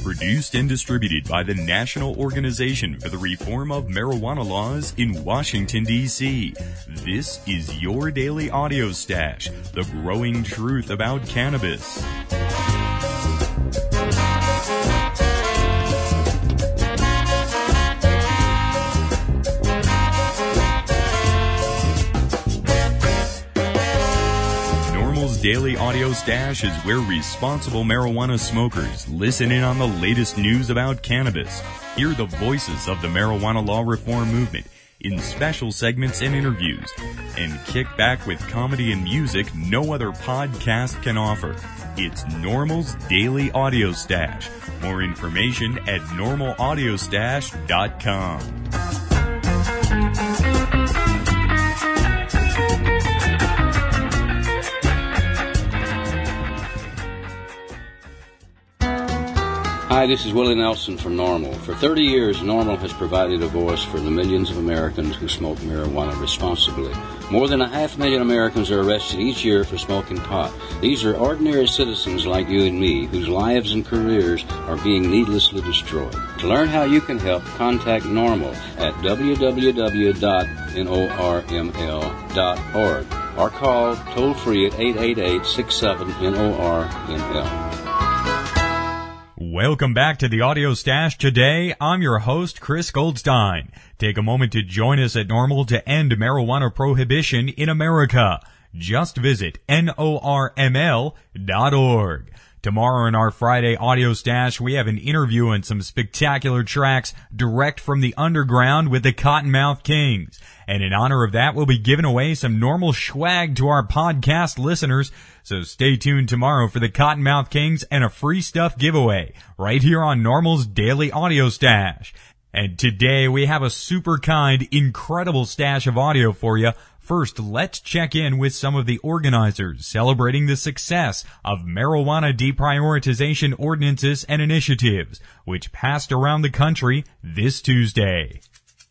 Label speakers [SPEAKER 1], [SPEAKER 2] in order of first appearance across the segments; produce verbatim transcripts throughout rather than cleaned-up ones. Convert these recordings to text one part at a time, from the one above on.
[SPEAKER 1] Produced and distributed by the National Organization for the Reform of Marijuana Laws in Washington, D C This is your daily audio stash, the growing truth about cannabis. Daily Audio Stash is where responsible marijuana smokers listen in on the latest news about cannabis, hear the voices of the marijuana law reform movement in special segments and interviews, and kick back with comedy and music no other podcast can offer. It's NORML's Daily Audio Stash. More information at normal audio stash dot com.
[SPEAKER 2] Hi, this is Willie Nelson from NORML. For thirty years, NORML has provided a voice for the millions of Americans who smoke marijuana responsibly. More than a half million Americans are arrested each year for smoking pot. These are ordinary citizens like you and me, whose lives and careers are being needlessly destroyed. To learn how you can help, contact NORML at w w w dot norml dot org or call toll-free at eight eight eight, six seven, N O R M L.
[SPEAKER 1] Welcome back to the Audio Stash. Today, I'm your host, Chris Goldstein. Take a moment to join us at NORML to end marijuana prohibition in America. Just visit N O R M L dot org. Tomorrow in our Friday Audio Stash, we have an interview and some spectacular tracks direct from the underground with the Cottonmouth Kings. And in honor of that, we'll be giving away some NORML swag to our podcast listeners. So stay tuned tomorrow for the Cottonmouth Kings and a free stuff giveaway right here on NORML's Daily Audio Stash. And today we have a super kind, incredible stash of audio for you. First, let's check in with some of the organizers celebrating the success of marijuana deprioritization ordinances and initiatives, which passed around the country this Tuesday.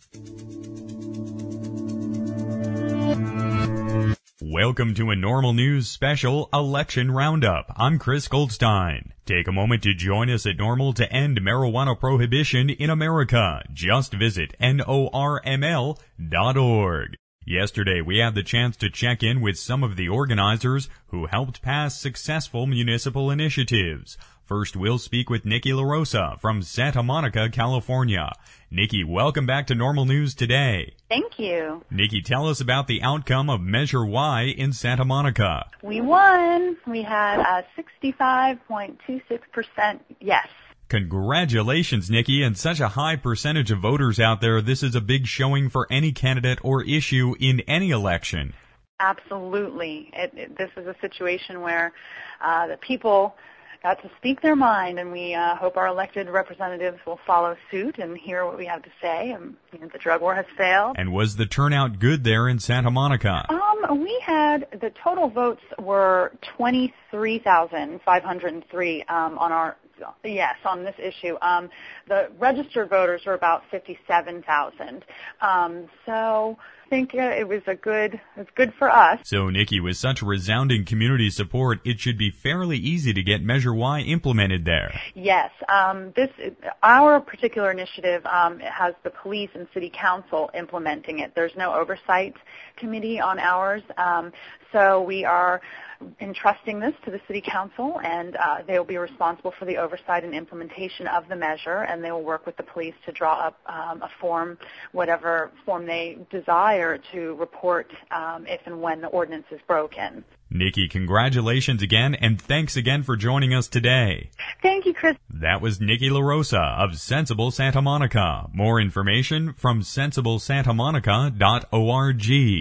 [SPEAKER 1] Welcome to a NORML News Special Election Roundup. I'm Chris Goldstein. Take a moment to join us at NORML to end marijuana prohibition in America. Just visit N O R M L dot org. Yesterday, we had the chance to check in with some of the organizers who helped pass successful municipal initiatives. First, we'll speak with Nikki LaRosa from Santa Monica, California. Nikki, welcome back to NORML News today.
[SPEAKER 3] Thank you.
[SPEAKER 1] Nikki, tell us about the outcome of Measure Y in Santa Monica.
[SPEAKER 3] We won. We had a sixty-five point two six percent yes.
[SPEAKER 1] Congratulations, Nikki, and such a high percentage of voters out there. This is a big showing for any candidate or issue in any election.
[SPEAKER 3] Absolutely. It, it, this is a situation where uh, the people got to speak their mind, and we uh, hope our elected representatives will follow suit and hear what we have to say. And you know, the drug war has failed.
[SPEAKER 1] And was the turnout good there in Santa Monica?
[SPEAKER 3] Um, we had, the total votes were twenty-three thousand five hundred three um, on our Yes, on this issue. Um, the registered voters were about fifty-seven thousand. Um, so I think uh, it was a good, it was good for us.
[SPEAKER 1] So, Nikki, with such resounding community support, it should be fairly easy to get Measure Y implemented there.
[SPEAKER 3] Yes, um, this our particular initiative um, has the police and city council implementing it. There's no oversight committee on ours, um, so we are entrusting this to the City Council, and uh, they will be responsible for the oversight and implementation of the measure, and they will work with the police to draw up um, a form, whatever form they desire, to report um, if and when the ordinance is broken.
[SPEAKER 1] Nikki, congratulations again, and thanks again for joining us today.
[SPEAKER 3] Thank you, Chris.
[SPEAKER 1] That was Nikki LaRosa of Sensible Santa Monica. More information from sensible santa monica dot org.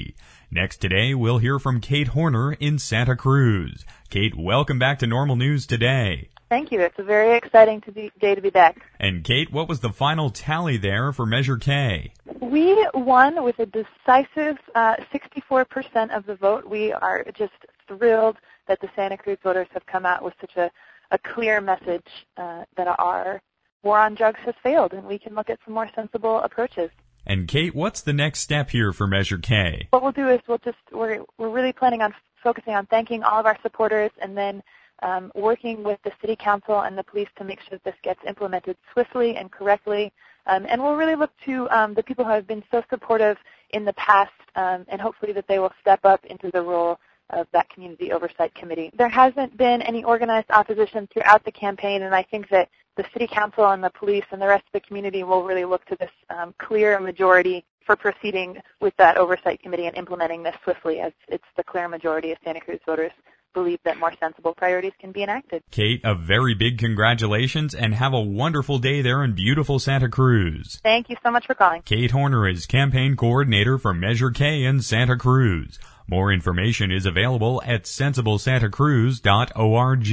[SPEAKER 1] Next today, we'll hear from Kate Horner in Santa Cruz. Kate, welcome back to NORML News today.
[SPEAKER 4] Thank you. It's a very exciting to be, day to be back.
[SPEAKER 1] And Kate, what was the final tally there for Measure K?
[SPEAKER 4] We won with a decisive uh, sixty-four percent of the vote. We are just thrilled that the Santa Cruz voters have come out with such a, a clear message uh, that our war on drugs has failed, and we can look at some more sensible approaches.
[SPEAKER 1] And Kate, what's the next step here for Measure K?
[SPEAKER 4] What we'll do is we'll just we're we're really planning on focusing on thanking all of our supporters, and then um, working with the City Council and the police to make sure that this gets implemented swiftly and correctly. Um, and we'll really look to um, the people who have been so supportive in the past, um, and hopefully that they will step up into the role of that Community Oversight Committee. There hasn't been any organized opposition throughout the campaign, and I think that the City Council and the police and the rest of the community will really look to this um, clear majority for proceeding with that Oversight Committee and implementing this swiftly, as it's the clear majority of Santa Cruz voters believe that more sensible priorities can be enacted.
[SPEAKER 1] Kate, a very big congratulations, and have a wonderful day there in beautiful Santa Cruz.
[SPEAKER 4] Thank you so much for calling.
[SPEAKER 1] Kate Horner is campaign coordinator for Measure K in Santa Cruz. More information is available at sensible santa cruz dot org.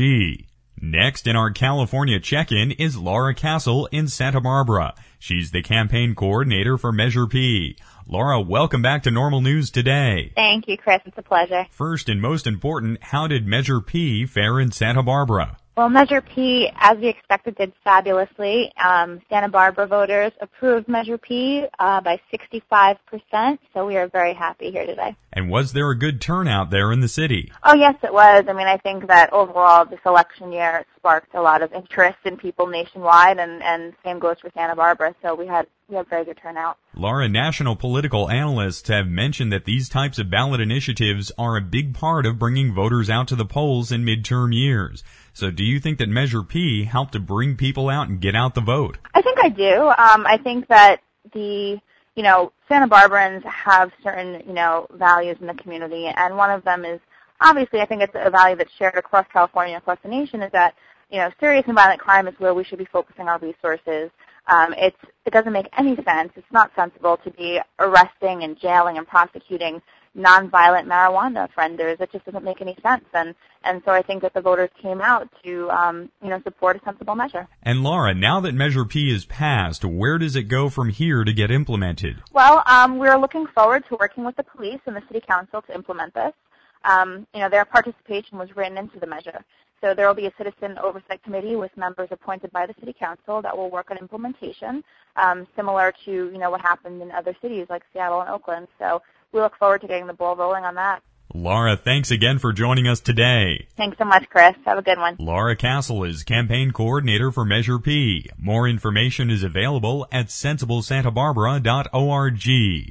[SPEAKER 1] Next in our California check-in is Laura Castle in Santa Barbara. She's the campaign coordinator for Measure P. Laura, welcome back to Normal News Today.
[SPEAKER 5] Thank you, Chris. It's a pleasure.
[SPEAKER 1] First and most important, how did Measure P fare in Santa Barbara?
[SPEAKER 5] Well, Measure P, as we expected, did fabulously. Um, Santa Barbara voters approved Measure P uh, by sixty-five percent, so we are very happy here today.
[SPEAKER 1] And was there a good turnout there in the city?
[SPEAKER 5] Oh, yes, it was. I mean, I think that overall this election year sparked a lot of interest in people nationwide, and, and same goes for Santa Barbara, so we had we had very good turnout.
[SPEAKER 1] Laura, national political analysts have mentioned that these types of ballot initiatives are a big part of bringing voters out to the polls in midterm years. So do you think that Measure P helped to bring people out and get out the vote?
[SPEAKER 5] I think I do. Um, I think that the, you know, Santa Barbarans have certain, you know, values in the community, and one of them is, obviously, I think it's a value that's shared across California, across the nation, is that, you know, serious and violent crime is where we should be focusing our resources. Um, it's, it doesn't make any sense. It's not sensible to be arresting and jailing and prosecuting nonviolent marijuana offenders. It just doesn't make any sense. And, and so I think that the voters came out to, um, you know, support a sensible measure.
[SPEAKER 1] And Laura, now that Measure P is passed, where does it go from here to get implemented?
[SPEAKER 5] Well, um, we're looking forward to working with the police and the City Council to implement this. Um, you know, their participation was written into the measure. So there will be a citizen oversight committee with members appointed by the City Council that will work on implementation, um, similar to, you know, what happened in other cities like Seattle and Oakland. So we look forward to getting the ball rolling on that.
[SPEAKER 1] Laura, thanks again for joining us today.
[SPEAKER 5] Thanks so much, Chris. Have a good one.
[SPEAKER 1] Laura Castle is campaign coordinator for Measure P. More information is available at sensible santa barbara dot org.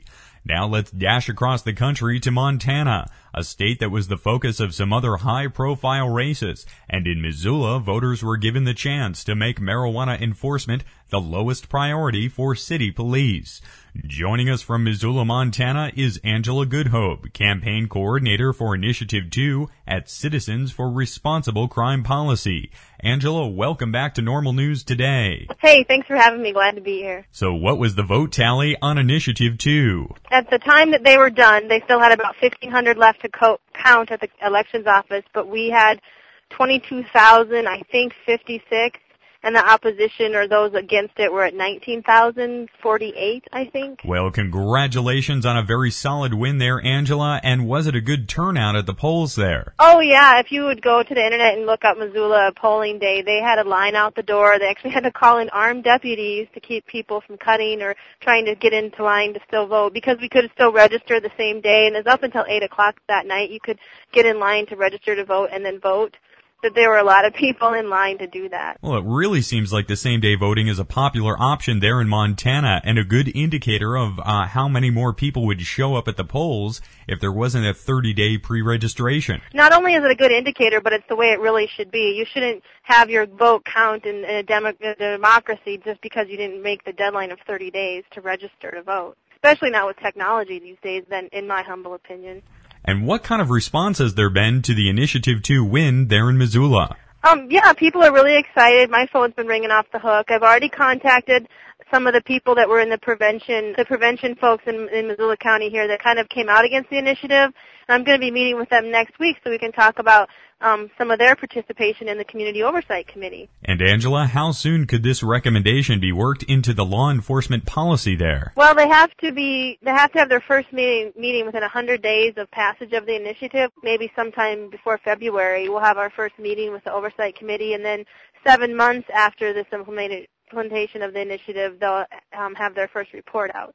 [SPEAKER 1] Now let's dash across the country to Montana, a state that was the focus of some other high-profile races, and in Missoula, voters were given the chance to make marijuana enforcement the lowest priority for city police. Joining us from Missoula, Montana is Angela Goodhope, campaign coordinator for Initiative two at Citizens for Responsible Crime Policy. Angela, welcome back to Normal News Today.
[SPEAKER 6] Hey, thanks for having me. Glad to be here.
[SPEAKER 1] So what was the vote tally on Initiative two?
[SPEAKER 6] At the time that they were done, they still had about fifteen hundred left to co- count at the elections office, but we had twenty-two thousand, I think, fifty-six, and the opposition or those against it were at nineteen thousand forty-eight, I think.
[SPEAKER 1] Well, congratulations on a very solid win there, Angela, and was it a good turnout at the polls there?
[SPEAKER 6] Oh, yeah. If you would go to the internet and look up Missoula polling day, they had a line out the door. They actually had to call in armed deputies to keep people from cutting or trying to get into line to still vote, because we could still register the same day, and it was up until eight o'clock that night. You could get in line to register to vote and then vote. That there were a lot of people in line to do that.
[SPEAKER 1] Well, it really seems like the same-day voting is a popular option there in Montana and a good indicator of uh, how many more people would show up at the polls if there wasn't a thirty-day pre-registration.
[SPEAKER 6] Not only is it a good indicator, but it's the way it really should be. You shouldn't have your vote count in, in a, demo- a democracy just because you didn't make the deadline of thirty days to register to vote, especially not with technology these days, then, in my humble opinion.
[SPEAKER 1] And what kind of response has there been to the Initiative two win there in Missoula?
[SPEAKER 6] Um, yeah, people are really excited. My phone's been ringing off the hook. I've already contacted some of the people that were in the prevention, the prevention folks in, in Missoula County here that kind of came out against the initiative. And I'm going to be meeting with them next week so we can talk about um, some of their participation in the Community Oversight Committee.
[SPEAKER 1] And Angela, how soon could this recommendation be worked into the law enforcement policy there?
[SPEAKER 6] Well, they have to be, they have to have their first meeting, meeting within one hundred days of passage of the initiative. Maybe sometime before February, we'll have our first meeting with the Oversight Committee, and then seven months after this implemented implementation of the initiative, they'll um, have their first report out.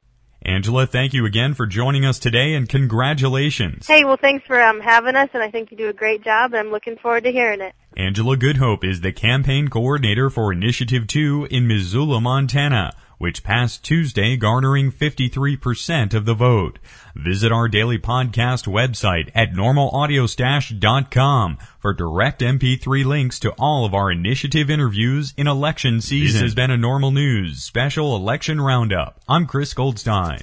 [SPEAKER 1] Angela, thank you again for joining us today, and congratulations.
[SPEAKER 6] Hey, well, thanks for um, having us, and I think you do a great job, and I'm looking forward to hearing it.
[SPEAKER 1] Angela Goodhope is the campaign coordinator for Initiative two in Missoula, Montana, which passed Tuesday, garnering fifty-three percent of the vote. Visit our daily podcast website at normal audio stash dot com for direct M P three links to all of our initiative interviews in election season. This has been a Normal News Special Election Roundup. I'm Chris Goldstein.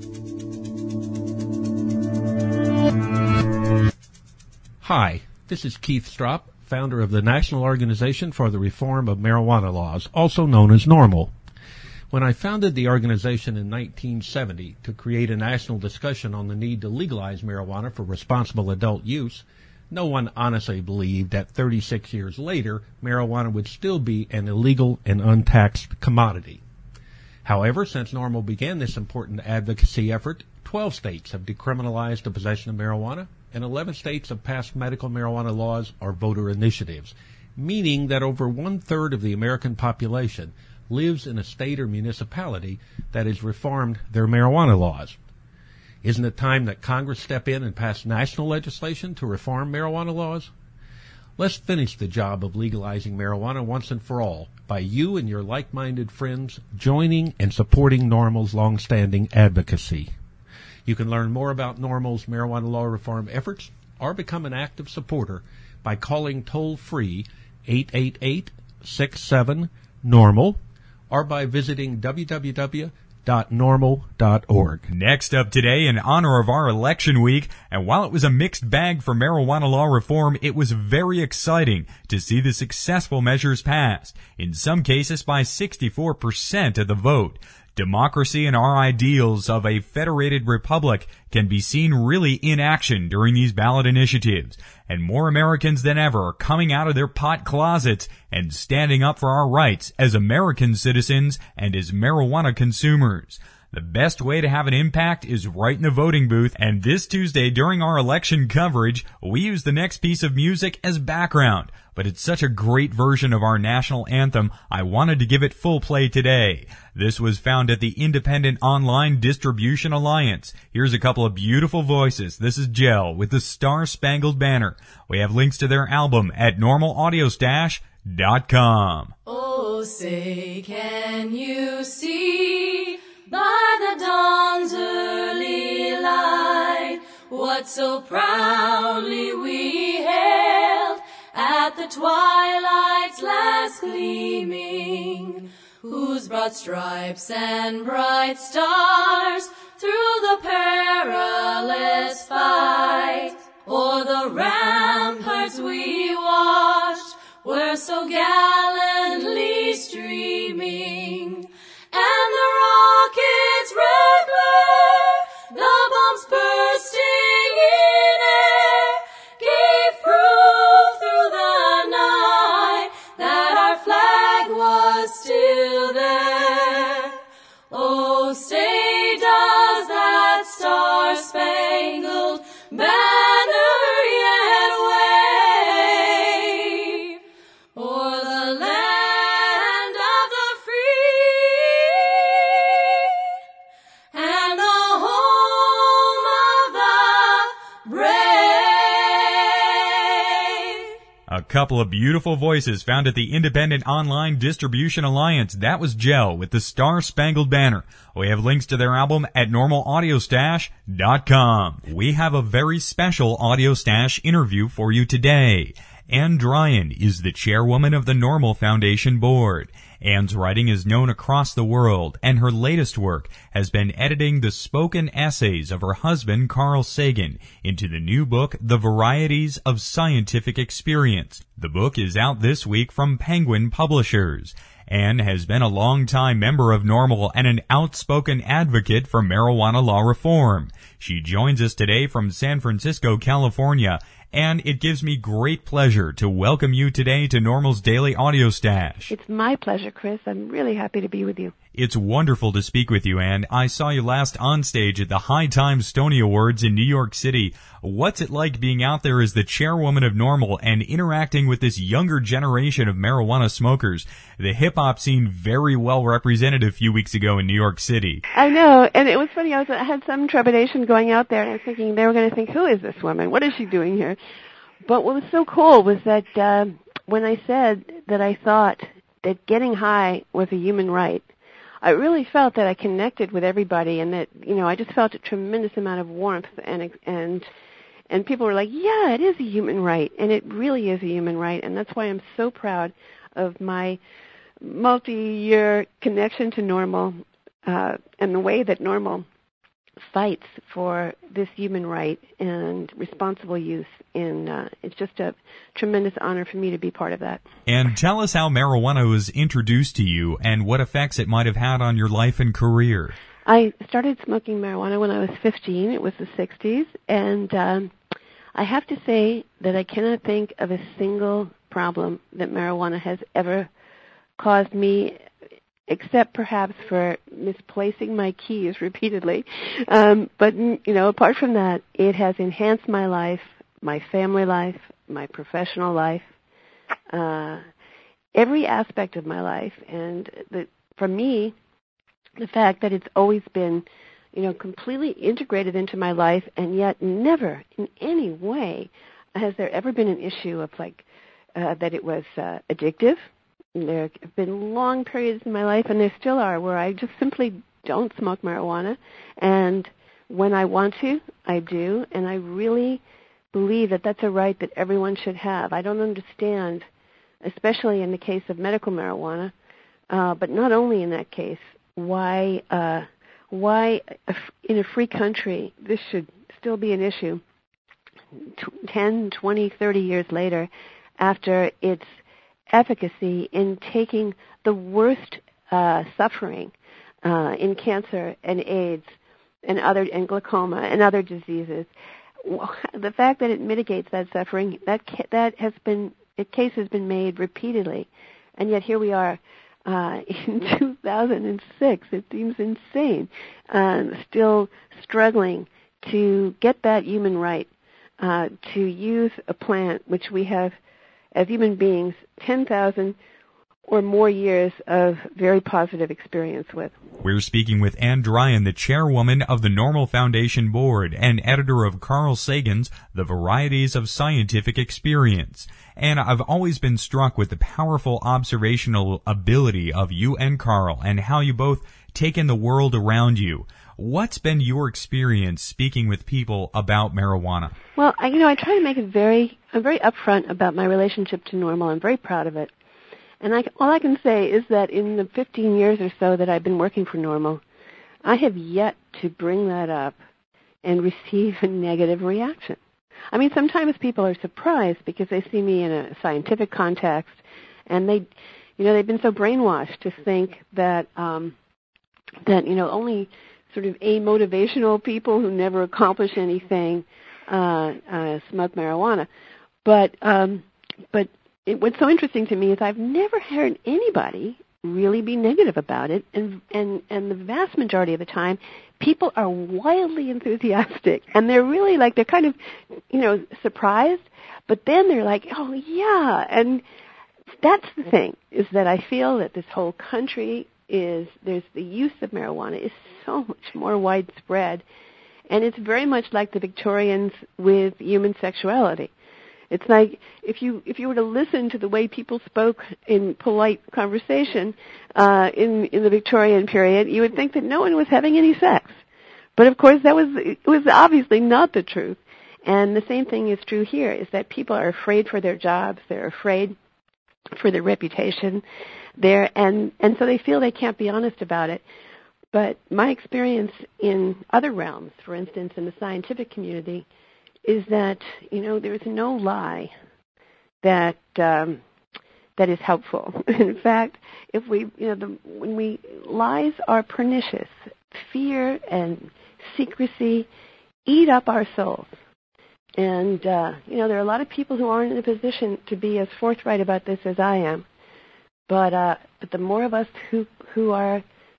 [SPEAKER 7] Hi, this is Keith Stropp, founder of the National Organization for the Reform of Marijuana Laws, also known as NORML. When I founded the organization in nineteen seventy to create a national discussion on the need to legalize marijuana for responsible adult use, no one honestly believed that thirty-six years later, marijuana would still be an illegal and untaxed commodity. However, since NORML began this important advocacy effort, twelve states have decriminalized the possession of marijuana, and eleven states have passed medical marijuana laws or voter initiatives, meaning that over one-third of the American population lives in a state or municipality that has reformed their marijuana laws. Isn't it time that Congress step in and pass national legislation to reform marijuana laws? Let's finish the job of legalizing marijuana once and for all by you and your like-minded friends joining and supporting NORML's long-standing advocacy. You can learn more about NORML's marijuana law reform efforts or become an active supporter by calling toll-free eight eight eight, six seven, NORML or by visiting w w w dot normal dot org.
[SPEAKER 1] Next up today, in honor of our election week, and while it was a mixed bag for marijuana law reform, it was very exciting to see the successful measures passed, in some cases by sixty-four percent of the vote. Democracy and our ideals of a federated republic can be seen really in action during these ballot initiatives, and more Americans than ever are coming out of their pot closets and standing up for our rights as American citizens and as marijuana consumers. The best way to have an impact is right in the voting booth, and this Tuesday during our election coverage, we use the next piece of music as background. But it's such a great version of our national anthem, I wanted to give it full play today. This was found at the Independent Online Distribution Alliance. Here's a couple of beautiful voices. This is Gel with the Star Spangled Banner. We have links to their album at normal audio stash dot com.
[SPEAKER 8] Oh, say, can you see by the dawn's early light what so proudly we hailed at the twilight's last gleaming, whose broad stripes and bright stars through the perilous fight o'er the ramparts we watched were so gallantly streaming, and the rocket's red glare, the bombs bursting in air, gave proof through the night that our flag was still there. Oh, say does that star-spangled banner yet wave o'er the land of the free and the home of the brave?
[SPEAKER 1] A couple of beautiful voices found at the Independent Online Distribution Alliance. That was Gel with the Star Spangled Banner. We have links to their album at normal audio stash dot com. We have a very special Audio Stash interview for you today. Ann Dryan is the chairwoman of the NORML Foundation Board. Ann's writing is known across the world, and her latest work has been editing the spoken essays of her husband, Carl Sagan, into the new book, The Varieties of Scientific Experience. The book is out this week from Penguin Publishers. Ann has been a long-time member of NORML and an outspoken advocate for marijuana law reform. She joins us today from San Francisco, California, and it gives me great pleasure to welcome you today to NORML's Daily Audio Stash.
[SPEAKER 9] It's my pleasure, Chris. I'm really happy to be with you.
[SPEAKER 1] It's wonderful to speak with you, Ann. I saw you last on stage at the High Times Stony Awards in New York City. What's it like being out there as the chairwoman of NORML and interacting with this younger generation of marijuana smokers? The hip-hop scene very well represented a few weeks ago in New York City.
[SPEAKER 9] I know, and it was funny. I, was, I had some trepidation going out there, and I was thinking they were going to think, who is this woman? What is she doing here? But what was so cool was that uh, when I said that I thought that getting high was a human right, I really felt that I connected with everybody, and that, you know, I just felt a tremendous amount of warmth, and and and people were like, yeah, it is a human right, and it really is a human right, and that's why I'm so proud of my multi-year connection to NORML uh, and the way that NORML fights for this human right and responsible use. And uh, it's just a tremendous honor for me to be part of that.
[SPEAKER 1] And tell us how marijuana was introduced to you and what effects it might have had on your life and career.
[SPEAKER 9] I started smoking marijuana when I was fifteen. It was the sixties. And um, I have to say that I cannot think of a single problem that marijuana has ever caused me, except perhaps for misplacing my keys repeatedly. Um, but, you know, apart from that, it has enhanced my life, my family life, my professional life, uh, every aspect of my life. And the, for me, the fact that it's always been, you know, completely integrated into my life, and yet never in any way has there ever been an issue of, like, uh, that it was uh, addictive. There have been long periods in my life, and there still are, where I just simply don't smoke marijuana. And when I want to, I do. And I really believe that that's a right that everyone should have. I don't understand, especially in the case of medical marijuana, uh, but not only in that case, why uh, why in a free country this should still be an issue ten, twenty, thirty years later after its efficacy in taking the worst uh, suffering uh, in cancer and AIDS and other and glaucoma and other diseases. The fact that it mitigates that suffering, that that has been a case has been made repeatedly, and yet here we are uh, in two thousand six. It seems insane, uh, still struggling to get that human right uh, to use a plant which we have, as human beings, ten thousand or more years of very positive experience with.
[SPEAKER 1] We're speaking with Ann Druyan, the chairwoman of the NORML Foundation Board and editor of Carl Sagan's The Varieties of Scientific Experience. And I've always been struck with the powerful observational ability of you and Carl, and how you both take in the world around you. What's been your experience speaking with people about marijuana?
[SPEAKER 9] Well, I, you know, I try to make it very, I'm very upfront about my relationship to NORML. I'm very proud of it. And I, all I can say is that in the fifteen years or so that I've been working for NORML, I have yet to bring that up and receive a negative reaction. I mean, sometimes people are surprised because they see me in a scientific context, and they, you know, they've been so brainwashed to think that, um, that, you know, only sort of amotivational people who never accomplish anything uh, uh, smoke marijuana. But um, but it, what's so interesting to me is I've never heard anybody really be negative about it, and and and the vast majority of the time, people are wildly enthusiastic, and they're really like they're kind of, you know, surprised, but then they're like, oh yeah, and that's the thing, is that I feel that this whole country is, there's the use of marijuana is so much more widespread, and it's very much like the Victorians with human sexuality. It's like if you if you were to listen to the way people spoke in polite conversation uh, in in the Victorian period, you would think that no one was having any sex. But of course, that was it was obviously not the truth. And the same thing is true here: is that people are afraid for their jobs, they're afraid for their reputation, there, and and so they feel they can't be honest about it. But my experience in other realms, for instance, in the scientific community, is that, you know, there is no lie that um, that is helpful. In fact, if we, you know, the, when we lies are pernicious. Fear and secrecy eat up our souls. And uh, you know, there are a lot of people who aren't in a position to be as forthright about this as I am. But uh, but the more of us who who are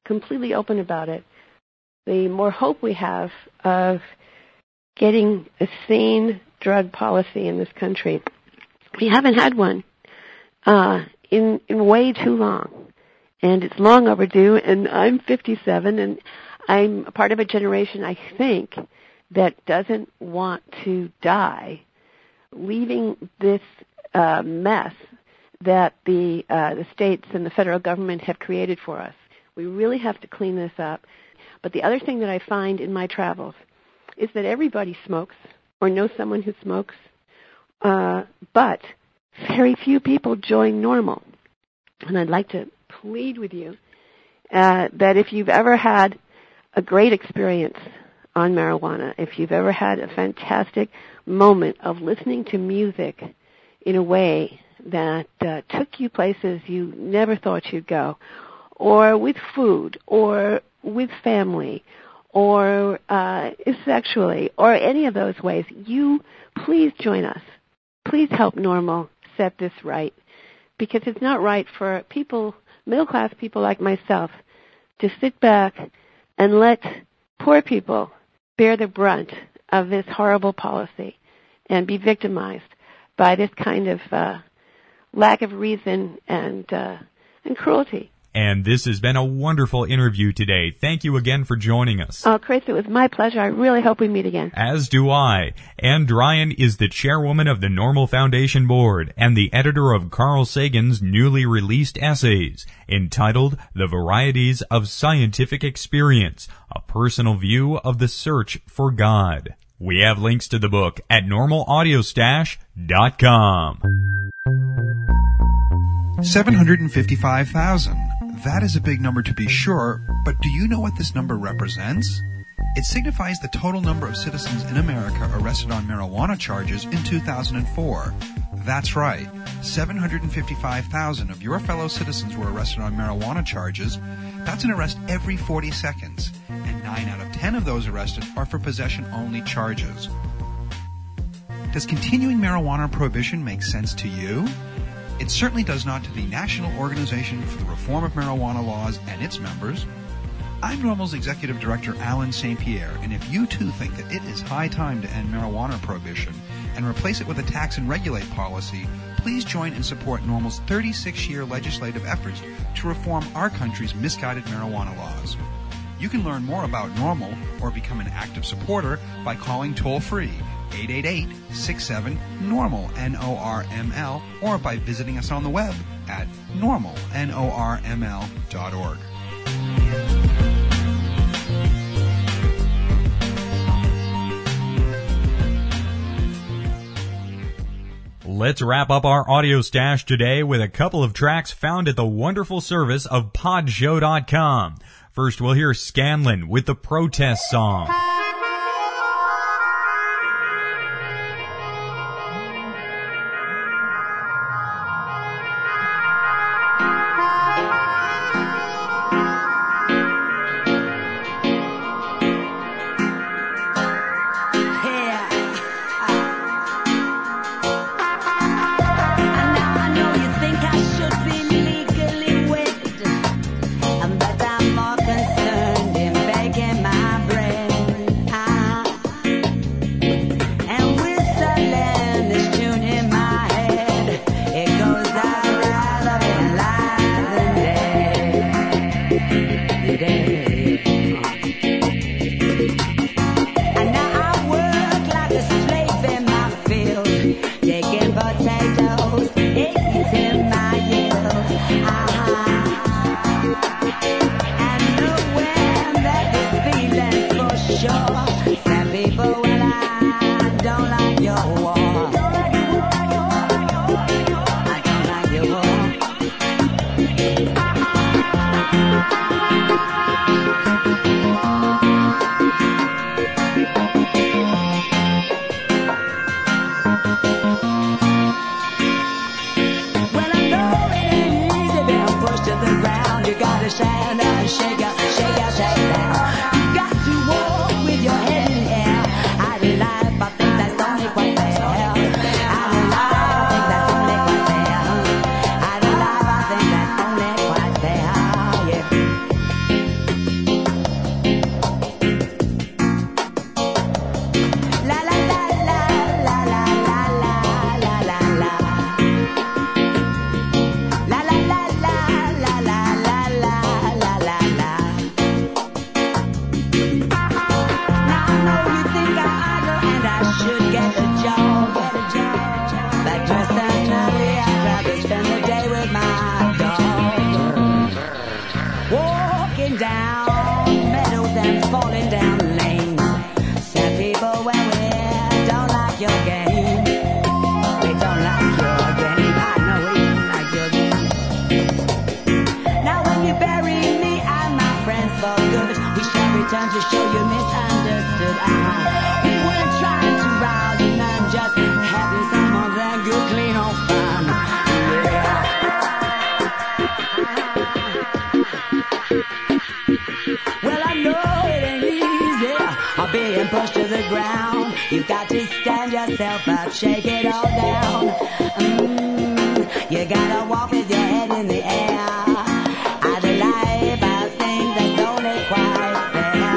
[SPEAKER 9] completely open about it, the more hope we have of getting a sane drug policy in this country. We haven't had one uh, in in way too long, and it's long overdue. And I'm fifty-seven, and I'm a part of a generation, I think, that doesn't want to die, leaving this uh, mess that the uh, the states and the federal government have created for us. We really have to clean this up. But the other thing that I find in my travels is that everybody smokes or knows someone who smokes, uh, but very few people join NORML. And I'd like to plead with you uh, that if you've ever had a great experience on marijuana, if you've ever had a fantastic moment of listening to music in a way that uh, took you places you never thought you'd go, or with food, or with family, or uh, sexually, or any of those ways, you please join us. Please help NORML set this right, because it's not right for people, middle-class people like myself, to sit back and let poor people bear the brunt of this horrible policy and be victimized by this kind of uh, lack of reason and uh, and cruelty.
[SPEAKER 1] And this has been a wonderful interview today. Thank you again for joining us.
[SPEAKER 9] Oh, Chris, it was my pleasure. I really hope we meet again.
[SPEAKER 1] As do I. Ann Dryan is the chairwoman of the NORML Foundation Board and the editor of Carl Sagan's newly released essays entitled The Varieties of Scientific Experience, A Personal View of the Search for God. We have links to the book at normal audio stash dot com.
[SPEAKER 10] seven hundred fifty-five thousand. That is a big number to be sure, but do you know what this number represents? It signifies the total number of citizens in America arrested on marijuana charges in two thousand four. That's right. seven hundred fifty-five thousand of your fellow citizens were arrested on marijuana charges. That's an arrest every forty seconds, and nine out of ten of those arrested are for possession-only charges. Does continuing marijuana prohibition make sense to you? It certainly does not to the National Organization for the Reform of Marijuana Laws and its members. I'm NORML's Executive Director, Alan Saint Pierre, and if you too think that it is high time to end marijuana prohibition and replace it with a tax and regulate policy, please join and support NORML's thirty-six year legislative efforts to reform our country's misguided marijuana laws. You can learn more about NORML or become an active supporter by calling toll-free eight eight eight, six seven, NORML, N O R M L, or by visiting us on the web at normal, N O R M L dot org.
[SPEAKER 1] Let's wrap up our audio stash today with a couple of tracks found at the wonderful service of pod show dot com. First, we'll hear Scanlon with the Protest Song.
[SPEAKER 8] Concerned in begging my bread.
[SPEAKER 11] Now when you bury me and my friends for good, we shall return to show you misunderstood. Uh-huh. We weren't trying to rouse you none, just having some of that good clean old fun. Yeah. Well, I know it ain't easy, or being pushed to the ground. You've got to stand yourself up, shake it all down. Mm, you gotta walk with your head in the air. Out of life, I think that's only quite fair.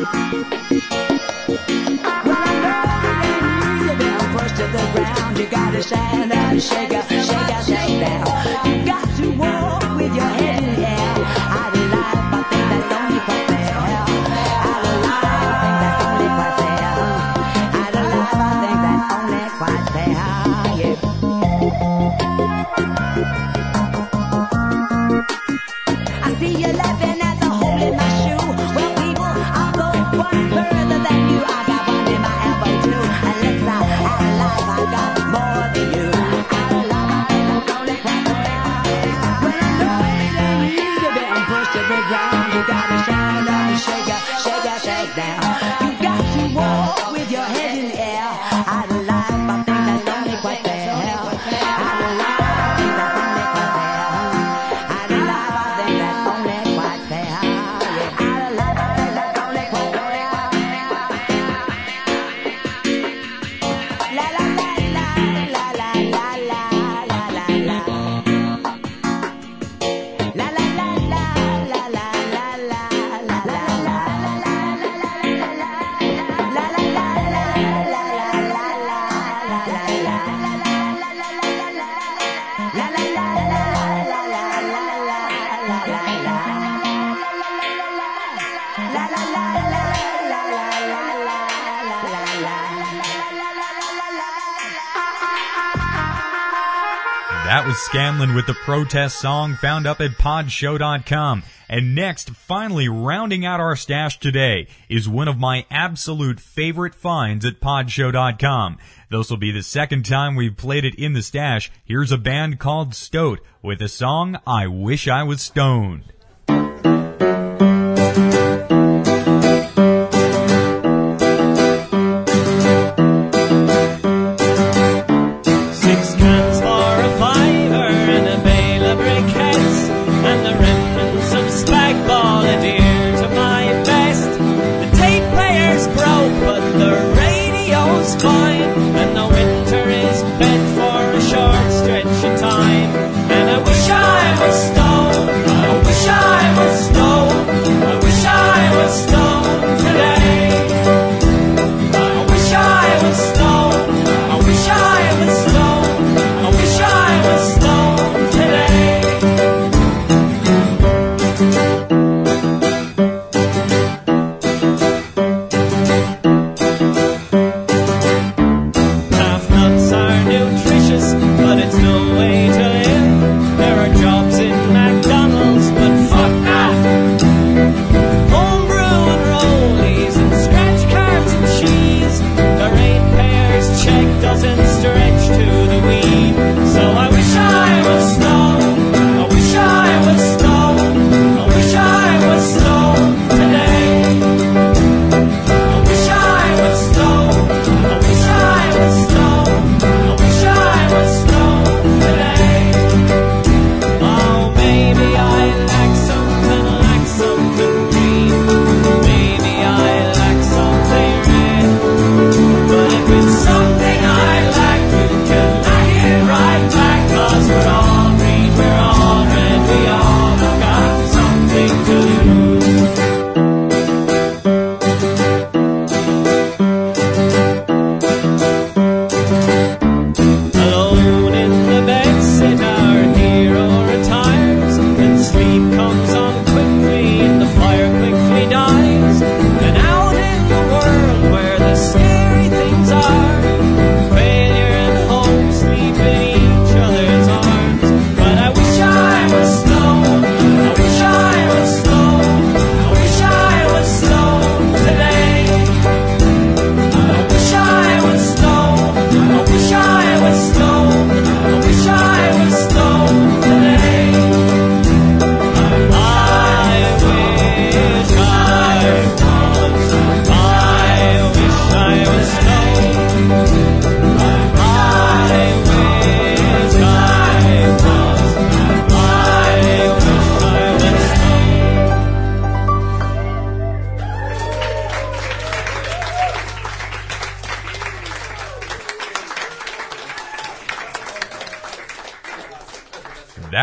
[SPEAKER 11] Well, I know it ain't easy being pushed to the ground. You gotta stand up, shake up, shake up, shake down. You got to walk with your head in the air. Out of life, I think that's only quite fair. Out of life, I think that's only quite fair. Out of life, I think that's only quite fair. Yeah. I see you laughing at the hole in my shoe. Well, people, I'll go one further than you. I got one in my elbow too. And let's not out of life, I got more than you. Out of life, I think that's only quite fair. Well, I know it ain't easy being pushed to the ground. You gotta stand up and shake up, shake up, shake down. You got to walk with your head in the air. Out of life, I think that's only quite fair. Out of life, I think that's only quite fair. Out of life, I think that's only quite fair. Yeah. Out of life, I think that's only quite fair. La la la la la la la la la la la. La la la la la la la la la la la.
[SPEAKER 1] That was Scanlon with the protest song found up at pod show dot com. And next, finally rounding out our stash today, is one of my absolute favorite finds at pod show dot com. This will be the second time we've played it in the stash. Here's a band called Stoat with the song I Wish I Was Stoned.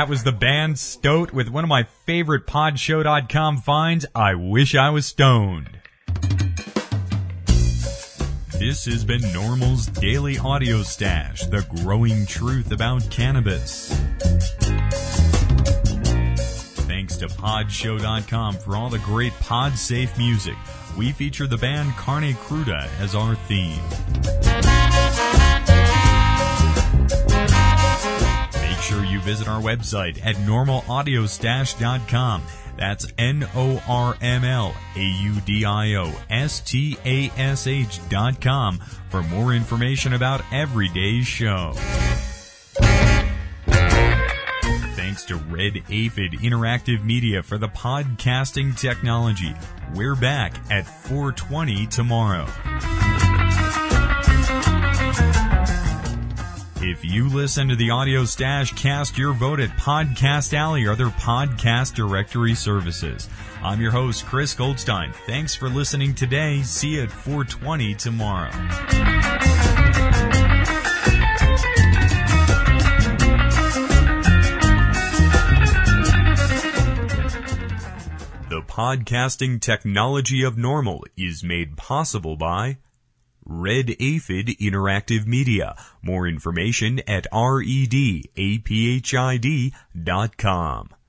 [SPEAKER 1] That was the band Stoat with one of my favorite podshow dot com finds, I Wish I Was Stoned. This has been Normal's Daily Audio Stash, the growing truth about cannabis. Thanks to podshow dot com for all the great pod-safe music. We feature the band Carne Cruda as our theme. Make sure you visit our website at normal audio stash dot com. That's N O R M L A U D I O S T A S H dot com for more information about every day's show. Thanks to Red Aphid Interactive Media for the podcasting technology. We're back at four twenty tomorrow. If you listen to the Audio Stash, cast your vote at Podcast Alley or other podcast directory services. I'm your host, Chris Goldstein. Thanks for listening today. See you at four twenty tomorrow. The podcasting technology of normal is made possible by Red Aphid Interactive Media. More information at redaphid dot com.